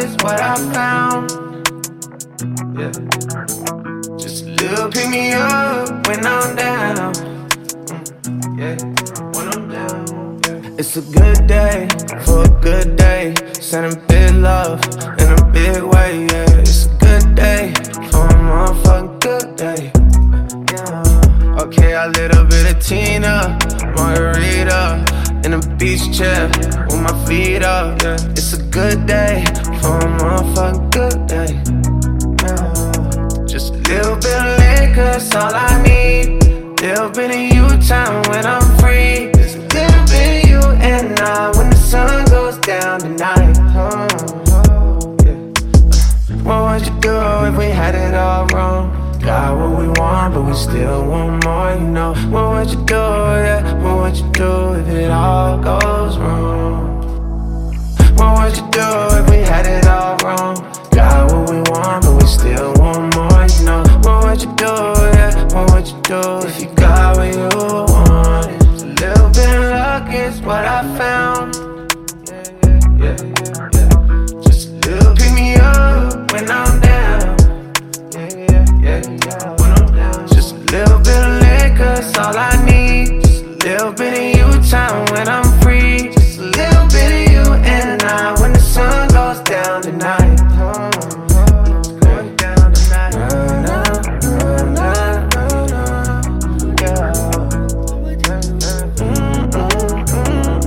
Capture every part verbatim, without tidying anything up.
is what I found. Yeah. Just a little pick me up when I'm down. Mm, yeah, when I'm down. Yeah. It's a good day for a good day. Sending big love in a big way. Yeah, it's a good day for a motherfucking good day. Yeah. Okay, a little bit of Tina, margarita, in a beach chair with my feet up. Yeah, it's a good day for a motherfucking good day. Yeah. Just a little bit of liquor, that's all I need. Little bit of you time when I'm free. Just a little bit of you and I when the sun goes down tonight. Oh, oh, yeah. What would you do if we had it all wrong? Got what we want, but we still want more, you know. What would you do, yeah? What would you do if it all goes wrong? What would you do if we had it all wrong? Got what we want, but we still want more, you know. What would you do, yeah? What would you do if you got what you wanted? A little bit of luck is what I found. Yeah, yeah, yeah, yeah. Just a little pick me up when I'm down. Yeah, yeah, when I'm down. Just a little bit of liquor, that's all I need. Just a little bit of you time when I'm free. Just a little bit of you and I when the sun goes down tonight. Oh, oh, going down tonight. Na, na, na, na, na, na. Yeah. Mm, mm, mm,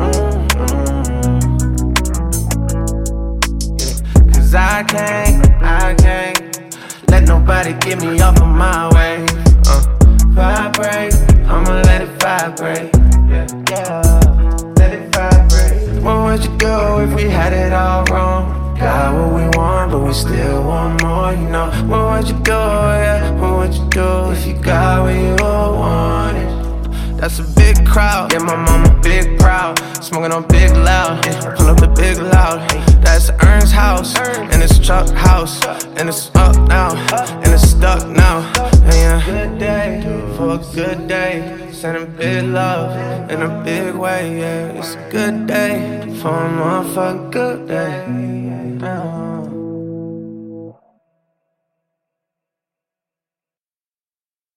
mm, mm. Yeah. Cause I can't, I can't let nobody get me off of my way. Uh, vibrate, I'ma let it vibrate. Yeah, yeah, let it vibrate. What would you do if we had it all wrong? Got what we want, but we still want more, you know. What would you do, yeah? What would you do if you got what you wanted? That's a big crowd, yeah, my mama big proud. Smoking on big loud, yeah, pull up the big loud. That's Ern's house, and it's Chuck house. And it's up now, and it's stuck now. Yeah, good day for a good day. Sending big love in a big way, yeah. It's a good day for a motherfucking good day.